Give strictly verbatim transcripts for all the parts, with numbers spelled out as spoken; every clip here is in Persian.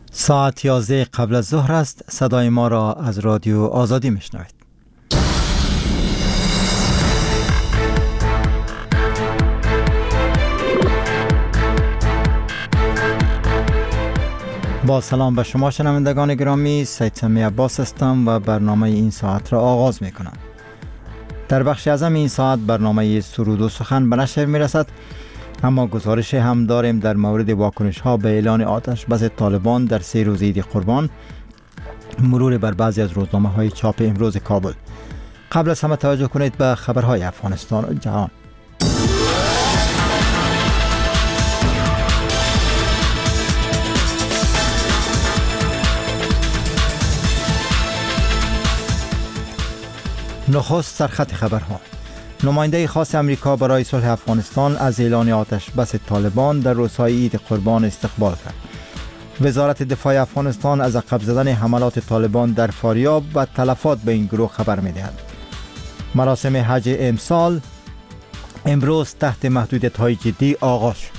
ساعت یازده قبل از ظهر است. صدای ما را از رادیو آزادی میشنوید. با سلام به شما شنوندگان گرامی، سید سمی عباس هستم و برنامه این ساعت را آغاز می کنم. در بخش اعظم این ساعت برنامه سرود و سخن به نشر می رسد، اما گزارش هم داریم در مورد واکنش ها به اعلان آتش بس طالبان در سه روز عید قربان، مرور بر بعضی از روزنامه های چاپ امروز کابل. قبل از همه توجه کنید به خبرهای افغانستان و جهان. نخست سرخط خبرها. نماینده خاص امریکا برای صلح افغانستان از اعلان آتش بس طالبان در روزهای عید قربان استقبال کرد. وزارت دفاع افغانستان از عقب زدن حملات طالبان در فاریاب و تلفات به این گروه خبر می‌دهد. مراسم حج امسال امروز تحت محدودیت‌های جدی آغاز شد.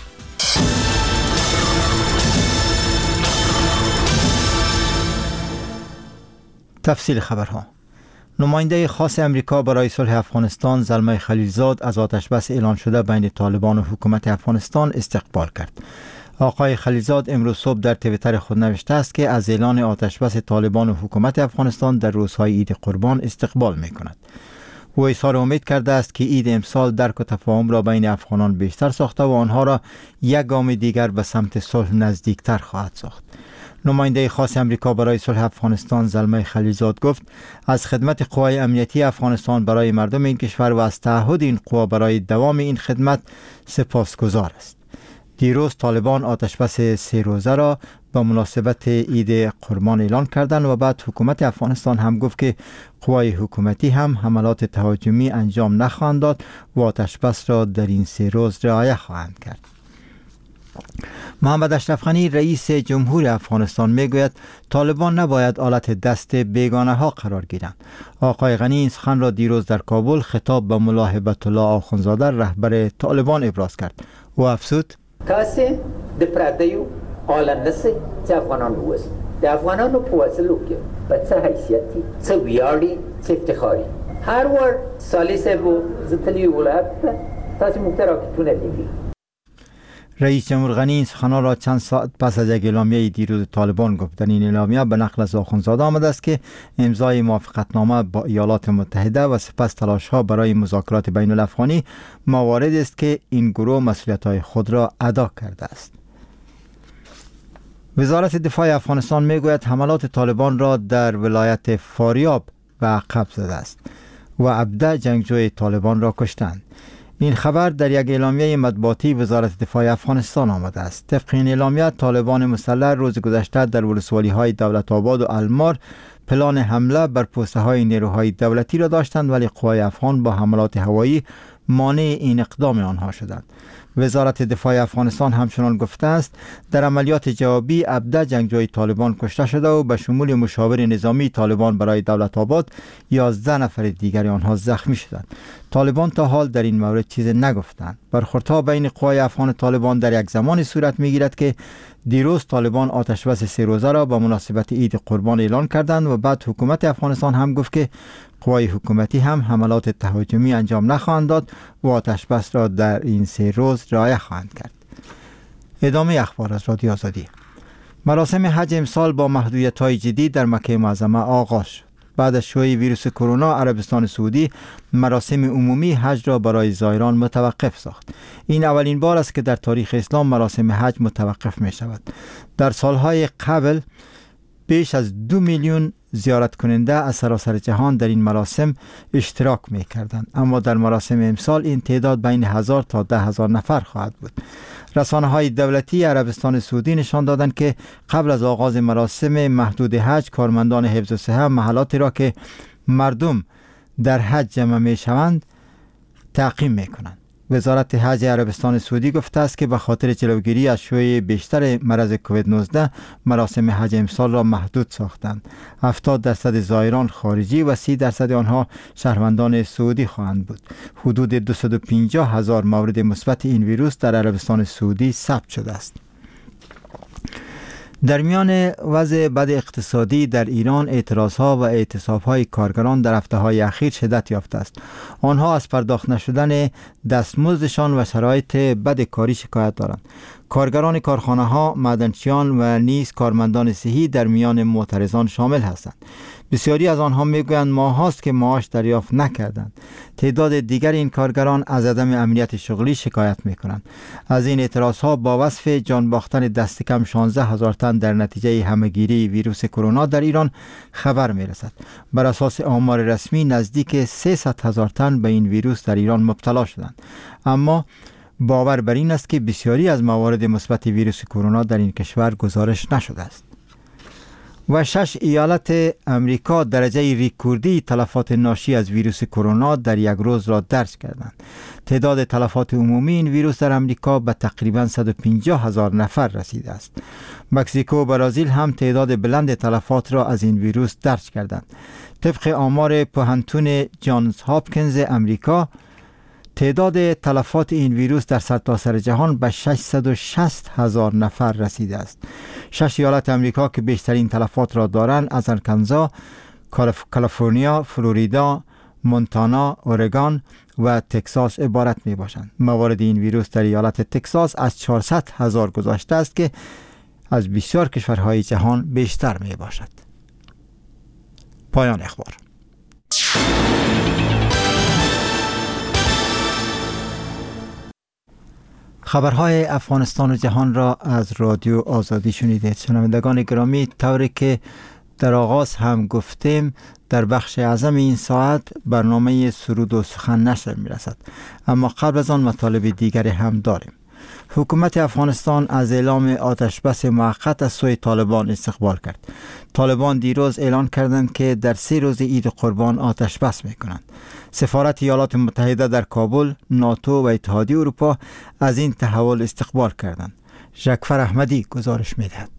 تفصیل خبرها. نماینده خاص امریکا برای صلح افغانستان زلمه خلیلزاد از آتش بس اعلان شده بین طالبان و حکومت افغانستان استقبال کرد. آقای خلیلزاد امروز صبح در توییتر خود نوشته است که از اعلان آتش بس طالبان و حکومت افغانستان در روزهای عید قربان استقبال می کند. او اظهار امید کرده است که عید امسال درک و تفاهم را بین افغانان بیشتر ساخته و آنها را یک گام دیگر به سمت صلح نزدیکتر خواهد ساخت. نماینده خاص امریکا برای صلح افغانستان زلمه خلیلزاد گفت از خدمت قوای امنیتی افغانستان برای مردم این کشور و از تعهد این قوا برای دوام این خدمت سپاسگزار است. دیروز طالبان آتش بس سه روزه را به مناسبت عید قربان اعلان کردند و بعد حکومت افغانستان هم گفت که قوای حکومتی هم حملات تهاجمی انجام نخواهند داد و آتش بس را در این سه روز رعایت خواهند کرد. محمد اشرف غنی رئیس جمهور افغانستان میگوید طالبان نباید آلت دست بیگانه ها قرار گیرند. آقای غنی این سخن را دیروز در کابل خطاب به ملا هیبت الله آخوندزاده رهبر طالبان ابراز کرد. او افزود: تاسو د پردیو آلندسه چې افغانان ووس د افغانانو په وسلو کې په څه حیثیتي څه ویاړي څه افتخاري هر ور سالی صاحب زتلی ولایت تاسو مختراکتونه دیدی. رئیس جمهور غنی این سخنان را چند ساعت پس از یک اعلامیه دیروز طالبان گفت. در این اعلامیه به نقل از آخوندزاده آمده است که امضای موافقتنامه با ایالات متحده و سپس تلاش‌ها برای مذاکرات بین الافغانی موارد است که این گروه مسئولیت‌های خود را ادا کرده است. وزارت دفاع افغانستان میگوید حملات طالبان را در ولایت فاریاب به عقب زده است و عبده جنگجوی طالبان را کشتند. این خبر در یک اعلامیه مطبوعاتی وزارت دفاع افغانستان آمده است. طبق این اعلامیه طالبان مسلح روز گذشته در ولسوالی‌های دولت آباد و المار پلان حمله بر پوسته‌های نیروهای دولتی را داشتند، ولی قوای افغان با حملات هوایی مانع این اقدام آنها شدند. وزارت دفاع افغانستان همچنان گفته است در عملیات جوابی عبده جنگجوی طالبان کشته شده و به شمول مشاور نظامی طالبان برای دولت آباد یازده نفر دیگر آنها زخمی شدند. طالبان تا حال در این مورد چیزی نگفتند. برخوردها بین قوای افغان طالبان در یک زمانی صورت میگیرد که دیروز طالبان آتش بس سه روزه را با مناسبت عید قربان اعلان کردند و بعد حکومت افغانستان هم گفت که قوای حکومتی هم حملات تهاجمی انجام نخواهند داد و آتش بس را در این سه روز رعایت خواهند کرد. ادامه اخبار از رادیو آزادی. مراسم حج امسال با محدودیت‌های جدید در مکه معظمه آغاز شد. بعد از شیوع ویروس کرونا عربستان سعودی مراسم عمومی حج را برای زائران متوقف ساخت. این اولین بار است که در تاریخ اسلام مراسم حج متوقف می شود. در سالهای قبل بیش از دو میلیون زیارت کننده از سراسر جهان در این مراسم اشتراک می کردند، اما در مراسم امسال این تعداد بین هزار تا ده هزار نفر خواهد بود. رسانه های دولتی عربستان سعودی نشان دادند که قبل از آغاز مراسم محدود حج کارمندان حفظ الصحه محلاتی را که مردم در حج جمع می شوند تعقیم می کنند. وزارت حج عربستان سعودی گفته است که به خاطر جلوگیری از شیوع بیشتر مرض کووید نوزده مراسم حج امسال را محدود ساختند. هفتاد درصد زائران خارجی و سی درصد آنها شهروندان سعودی خواهند بود. حدود دویست و پنجاه هزار مورد مثبت این ویروس در عربستان سعودی ثبت شده است. در میان وضع بد اقتصادی در ایران، اعتراضها و اعتصابهای کارگران در هفته‌های اخیر شدت یافته است. آنها از پرداخت نشدن دستمزدشان و شرایط بد کاری شکایت دارند. کارگران کارخانه‌ها، معدنچیان و نیز کارمندان صحی در میان معترضان شامل هستند. بسیاری از آنها میگویند ماه هاست که معاش دریافت نکردند. تعداد دیگر این کارگران از عدم امنیت شغلی شکایت میکنند. از این اعتراضها با وصف جان باختن دست کم شانزده هزار تن در نتیجه همهگیری ویروس کرونا در ایران خبر میرسد. بر اساس آمار رسمی نزدیک سیصد هزار تن به این ویروس در ایران مبتلا شدند. اما باور بر این است که بسیاری از موارد مثبت ویروس کرونا در این کشور گزارش نشده است. و شش ایالت امریکا درجه ریکوردی تلفات ناشی از ویروس کرونا در یک روز را درج کردند. تعداد تلفات عمومی این ویروس در امریکا به تقریباً صد و پنجاه هزار نفر رسیده است. مکزیکو و برزیل هم تعداد بلند تلفات را از این ویروس درج کردند. طبق آمار پوهنتون جانز هاپکینز امریکا، تعداد تلفات این ویروس در سرتاسر جهان به ششصد و شصت هزار نفر رسیده است. شش ایالت امریکا که بیشترین تلفات را دارند از آرکانزا، کالیفرنیا، فلوریدا، مونتانا، اورگان و تگزاس عبارت می باشند. موارد این ویروس در ایالت تگزاس از چهارصد هزار گذشته است که از بسیار کشورهای جهان بیشتر می باشد. پایان اخبار. خبرهای افغانستان و جهان را از رادیو آزادی شنیدید. شنوندگان گرامی، طوری که در آغاز هم گفتیم، در بخش اعظم این ساعت برنامه سرود و سخن نشر می رسد. اما قبل از آن مطالب دیگری هم داریم. حکومت افغانستان از اعلام آتش بس موقت از سوی طالبان استقبال کرد. طالبان دیروز اعلان کردند که در سه روز عید قربان آتش بس می کنند. سفارت ایالات متحده در کابل، ناتو و اتحادیه اروپا از این تحول استقبال کردند. ژکفر احمدی گزارش می دهد.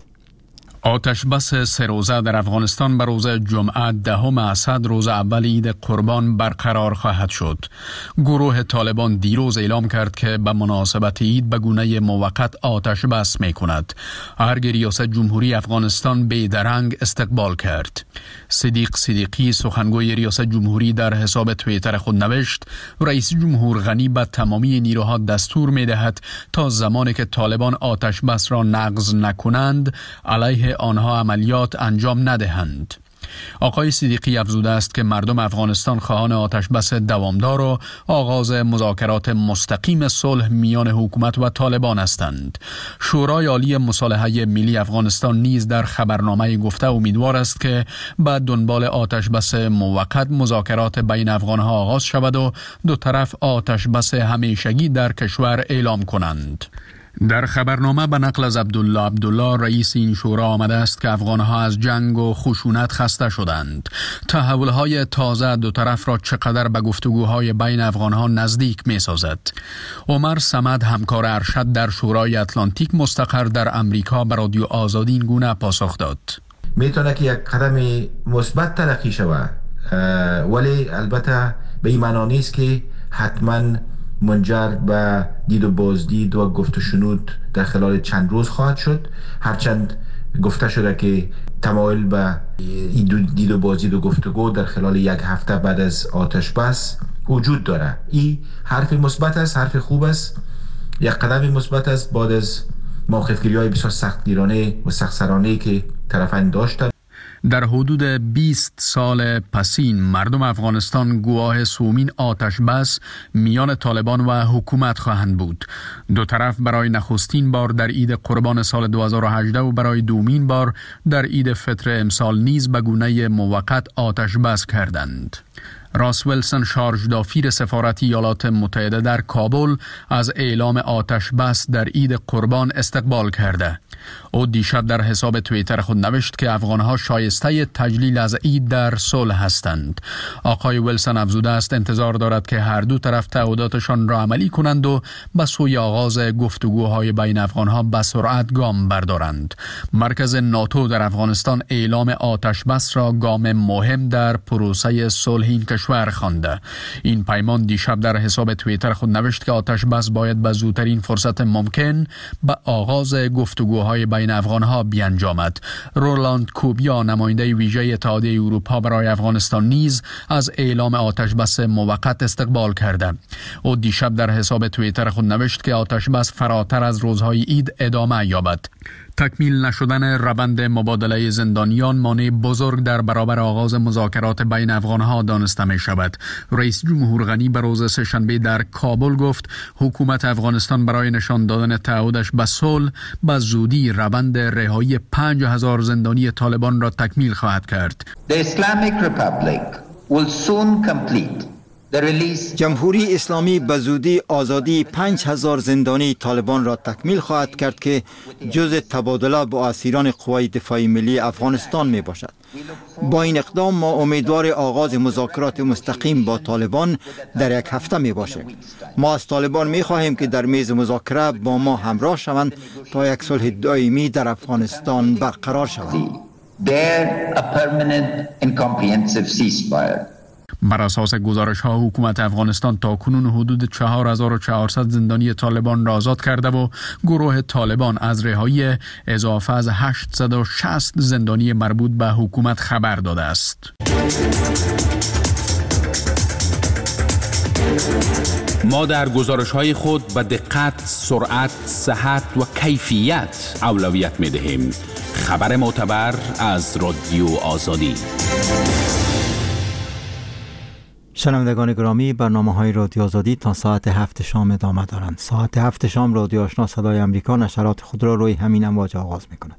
آتش بس سه روزه در افغانستان به روز جمعه دهم اسد روز اول عید قربان برقرار خواهد شد. گروه طالبان دیروز اعلام کرد که به مناسبت عید به گونه موقت آتش بس می کند. ارگ ریاست جمهوری افغانستان بیدرنگ استقبال کرد. صدیق صدیقی سخنگوی ریاست جمهوری در حساب توییتر خود نوشت رئیس جمهور غنی به تمامی نیروها دستور می دهد تا زمانی که طالبان آتش بس را نقض نکنند علیه آنها عملیات انجام ندهند. آقای صدیقی افزوده است که مردم افغانستان خواهان آتش بس دوامدار و آغاز مذاکرات مستقیم صلح میان حکومت و طالبان هستند. شورای عالی مصالحه ملی افغانستان نیز در خبرنامه گفته امیدوار است که به دنبال آتش بس موقت مذاکرات بین افغانها آغاز شود و دو طرف آتش بس همیشگی در کشور اعلام کنند. در خبرنامه به نقل از عبدالله عبدالله رئیس این شورا آمده است که افغانها از جنگ و خشونت خسته شدند. تحولهای تازه دو طرف را چقدر به گفتگوهای بین افغانها نزدیک می سازد. عمر صمد همکار ارشد در شورای اتلانتیک مستقر در امریکا به رادیو آزادی این گونه پاسخ داد. میتونه که یک قدم مثبت تلقی شود، ولی البته به این معنا نیست که حتما منجر به دید و بازدید و گفت و شنود در خلال چند روز خواهد شد. هرچند گفته شده که تمایل به دید و بازدید و گفتگو در خلال یک هفته بعد از آتش بس وجود داره. این حرف مثبت است، حرف خوب است، یک قدم مثبت است بعد از موقف‌گیری‌های بسیار سختگیرانه و سخت‌سرانه‌ای که طرفین داشتند. در حدود بیست سال پسین مردم افغانستان گواه سومین آتش بس میان طالبان و حکومت خواهند بود. دو طرف برای نخستین بار در عید قربان سال دو هزار و هجده و برای دومین بار در عید فطر امسال نیز به گونه موقت آتش بس کردند. راس ویلسون شارژ دافیر سفارت ایالات متحده در کابل از اعلام آتش بس در عید قربان استقبال کرده. او دیشب در حساب توییتر خود نوشت که افغانها شایسته تجلیل از عید در صلح هستند. آقای ویلسون افزوده است انتظار دارد که هر دو طرف تعهداتشان را عملی کنند و به سوی آغاز گفتگوهای بین افغانها به سرعت گام بردارند. مرکز ناتو در افغانستان اعلام آتش بس را گام مهم در پروسه صلح این کشور خوانده. این پیمان دیشب در حساب توییتر خود نوشت که آتش بس باید به زودترین فرصت ممکن به آغاز گفتگوهای های بین افغانها بیانجامد. رولاند کوبیا نماینده ویژه اتحادیه اروپا برای افغانستان نیز از اعلام آتش بس موقت استقبال کرده. او دیشب در حساب توییتر خود نوشت که آتش بس فراتر از روزهای عید ادامه یابد. تکمیل نشدن روند مبادله زندانیان مانع بزرگ در برابر آغاز مذاکرات بین افغانها دانسته می شود. رئیس جمهور غنی به روز سه‌شنبه در کابل گفت حکومت افغانستان برای نشان دادن تعهدش به صلح به زودی روند رهایی پنج هزار زندانی طالبان را تکمیل خواهد کرد. The Islamic Republic will soon complete جمهوری اسلامی به زودی آزادی پنج هزار زندانی طالبان را تکمیل خواهد کرد که جزء تبادله با اسیران قوای دفاعی ملی افغانستان می باشد. با این اقدام ما امیدوار آغاز مذاکرات مستقیم با طالبان در یک هفته می باشیم. ما از طالبان می خواهیم که در میز مذاکره با ما همراه شوند تا یک صلح دائمی در افغانستان برقرار شود. بر اساس گزارش ها حکومت افغانستان تا کنون حدود چهار هزار و چهارصد زندانی طالبان را آزاد کرده و گروه طالبان از رهایی اضافه از هشتصد و شصت زندانی مربوط به حکومت خبر داده است. ما در گزارش های خود به دقت، سرعت، صحت و کیفیت اولویت می دهیم. خبر معتبر از رادیو آزادی. شنوندگان گرامی، برنامه‌های رادیو آزادی تا ساعت هفت شام ادامه دارند. ساعت هفت شام رادیو آشنا صدای امریکا نشرات خود را روی همین امواج آغاز می‌کند.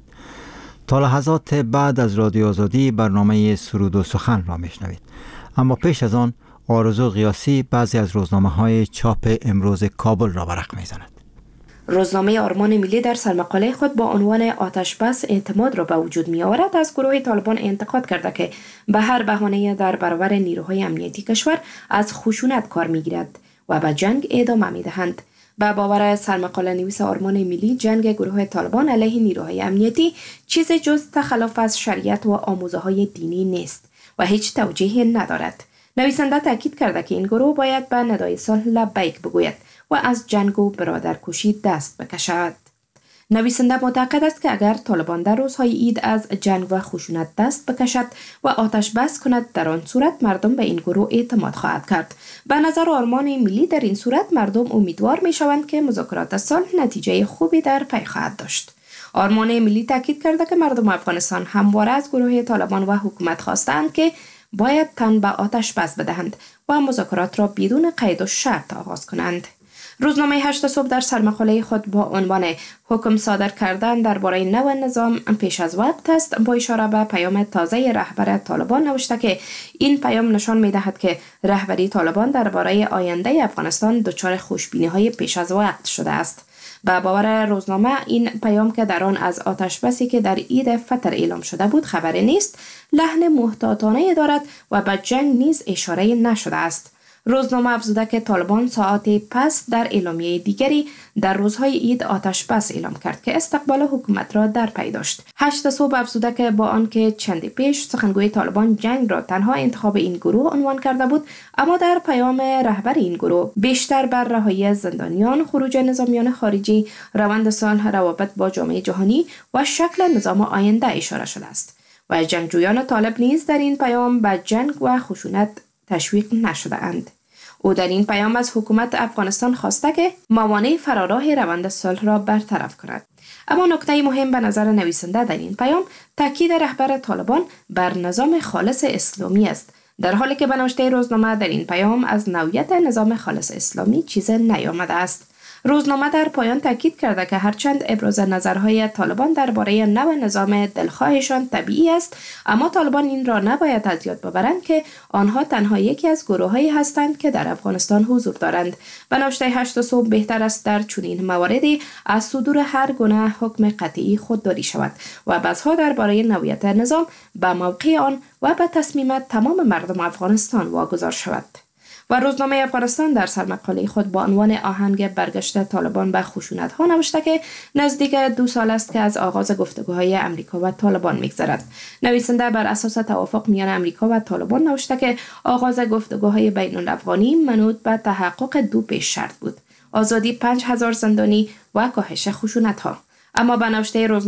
تا لحظات بعد از رادیو آزادی برنامه سرود و سخن را میشنوید. اما پیش از آن آرزو قیاسی بعضی از روزنامه‌های چاپ امروز کابل را برق می‌زند. روزنامه آرمان ملی در سرمقاله خود با عنوان آتش بس اعتماد را به وجود می آورد از گروه طالبان انتقاد کرده که به هر بهانه در برابر نیروهای امنیتی کشور از خشونت کار می گیرد و به جنگ ادامه می دهند. به باور سرمقاله نویس آرمان ملی، جنگ گروه طالبان علیه نیروهای امنیتی چیز جز تخلف از شریعت و آموزه های دینی نیست و هیچ توجیهی ندارد. نویسنده تاکید کرده که این گروه باید به ندای صلح لبیک بگوید و از جنگ و برادرکشی دست بکشد. نویسنده معتقد است که اگر طالبان در روزهای عید از جنگ و خشونت دست بکشد و آتش بس کند، در آن صورت مردم به این گروه اعتماد خواهد کرد. به نظر آرمان ملی در این صورت مردم امیدوار می شوند که مذاکرات صلح نتیجه خوبی در پی خواهد داشت. آرمان ملی تاکید کرده که مردم افغانستان همواره از گروه طالبان و حکومت خواستند که باید تن به آتش بس بدهند و مذاکرات را بدون قید و شرط آغاز کنند. روزنامه هشت صبح در سرمقاله خود با عنوان حکم صادر کردن درباره نو نظام پیش از وقت است با اشاره به پیام تازه رهبر طالبان نوشته که این پیام نشان می‌دهد که رهبری طالبان درباره آینده افغانستان دچار خوشبینی‌های پیش از وقت شده است. به باور روزنامه این پیام که در آن از آتش بسی که در عید فطر اعلام شده بود خبری نیست، لحن محتاطانه دارد و به جنگ نیز اشاره نشده است. روزنامه افزوده که طالبان ساعتی پس در اعلامیه دیگری در روزهای عید آتش بس اعلام کرد که استقبال حکومت را در پی داشت. هشت صبح افزوده که با آنکه چندی پیش سخنگوی طالبان جنگ را تنها انتخاب این گروه عنوان کرده بود، اما در پیام رهبر این گروه بیشتر بر رهایی زندانیان، خروج نظامیان خارجی، روند صلح، روابط با جامعه جهانی و شکل نظام آینده اشاره شده است و جنگجویان طالب نیز در این پیام به جنگ و خشونت تشویق نشده اند. او در این پیام از حکومت افغانستان خواسته که موانع فراراه روند صلح را برطرف کند. اما نکته مهم به نظر نویسنده در این پیام تاکید رهبر طالبان بر نظام خالص اسلامی است، در حالی که به نوشته روزنامه در این پیام از نوعیت نظام خالص اسلامی چیز نیامده است. روزنامه در پایان تاکید کرده که هرچند ابراز نظرهای طالبان درباره نوع نظام دلخواهشان طبیعی است، اما طالبان این را نباید از یاد ببرند که آنها تنها یکی از گروه‌هایی هستند که در افغانستان حضور دارند. به نوشته هشت صبح بهتر است در چنین مواردی از صدور هر گونه حکم قطعی خودداری شود و بحث‌ها درباره نوعیت نظام به موقع آن و به تصمیم تمام مردم افغانستان واگذار شود. و روزنامه افغانستان در سرمقاله خود با عنوان آهنگ برگشت طالبان به خشونت ها نوشته که نزدیک دو سال است که از آغاز گفتگوهای امریکا و طالبان می‌گذرد. نویسنده بر اساس توافق میان امریکا و طالبان نوشته که آغاز گفتگوهای بین الافغانی منوط به تحقق دو پیش شرط بود: آزادی پنج هزار زندانی و کاهش خشونت ها. اما به نوشته روز